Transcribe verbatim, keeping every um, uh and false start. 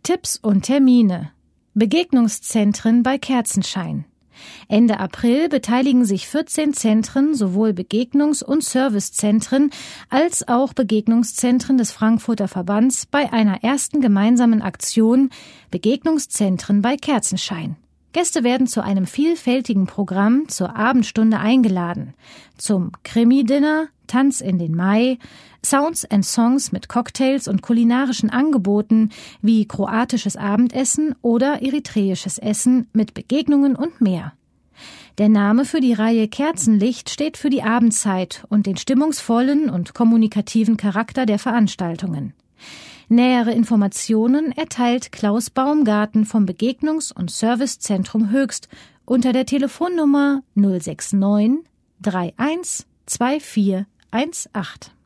Tipps und Termine. Begegnungszentren bei Kerzenschein. Ende April beteiligen sich vierzehn Zentren, sowohl Begegnungs- und Servicezentren als auch Begegnungszentren des Frankfurter Verbands bei einer ersten gemeinsamen Aktion Begegnungszentren bei Kerzenschein. Gäste werden zu einem vielfältigen Programm zur Abendstunde eingeladen. Zum Krimi-Dinner, Tanz in den Mai, Sounds and Songs mit Cocktails und kulinarischen Angeboten wie kroatisches Abendessen oder eritreisches Essen mit Begegnungen und mehr. Der Name für die Reihe Kerzenlicht steht für die Abendzeit und den stimmungsvollen und kommunikativen Charakter der Veranstaltungen. Nähere Informationen erteilt Klaus Baumgarten vom Begegnungs- und Servicezentrum Höchst unter der Telefonnummer null sechs neun drei eins zwei vier eins acht.